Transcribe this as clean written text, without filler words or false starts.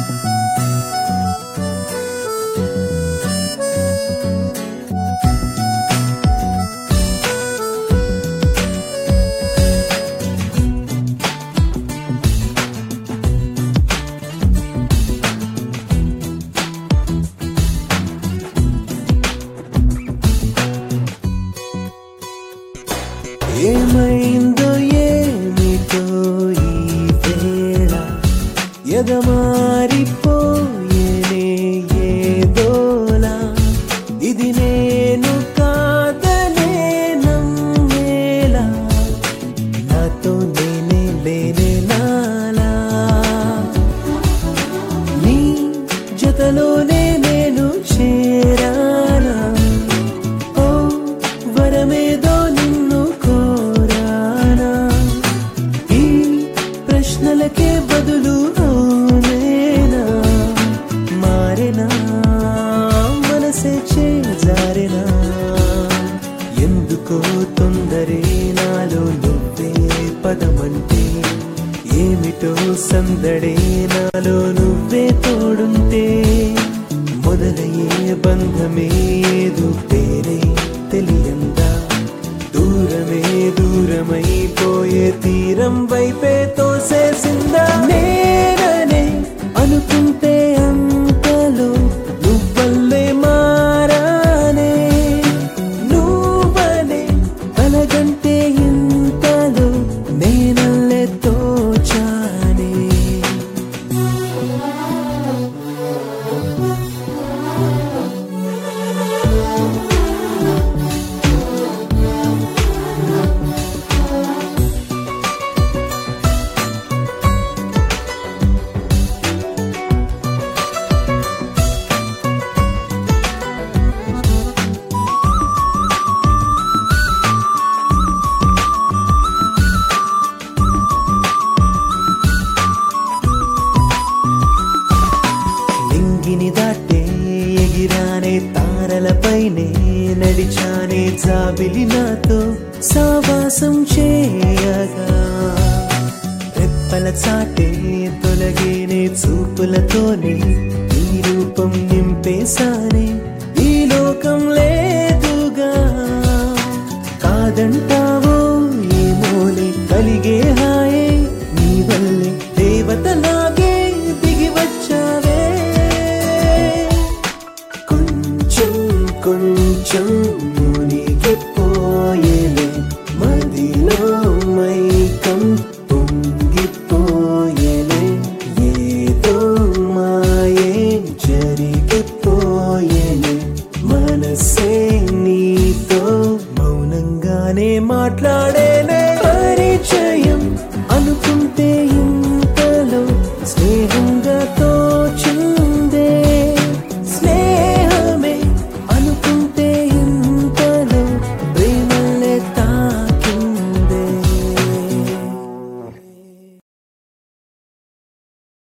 ఏమైందో ఏమిటో ఈ వేళ ఎదమారిపోయేనే ఏదోలా ఇది నేను కాదనే నమ్మేలా నాతో నేనే లేనే నాలా నీ జతలోనే నేను చేరానా ఓ వరమేదో ప్రశ్నలకే బదులు అవునేనా మారేనా మనసే చేజారేనా ఎందుకో తొందరే నాలో నువ్వే పదమంటే ఏమిటో సందడే నాలో నువ్వే తోడుంటే మొదలయ్యే బంధమే ఏదో పేరే తెలియందా దూరమే దూరమైపోయే తీరం వైపే తోసేసిందా నేననే అనుకుంటే అంతలో నువ్వల్లే మారానే నువ్వనే తనగంటే ఇంతలో నేనల్లే తోచానే లింగిని దాటే ఎగిరానే తారలపైనే నడిచానే జాబిలి నాతో సావాసం చేయగా రెప్పల చాటే తొలగేనే చూపులతోనే ఈ రూపం నింపేశానే ఈ లోకం లేదుగా కాదంటావో ఏమోలే కలిగే హాయే నీ వల్లే దేవతలాగే దిగి వచ్చావే కొంచెం మునిగిపోయేలే మదిలో మైకం పొంగిపోయేలే ఏదో మాయే జరిగిపోయేలే మనసే నీతో మౌనంగానే మాట్లాడేలే పరిచయం అనుకుంటే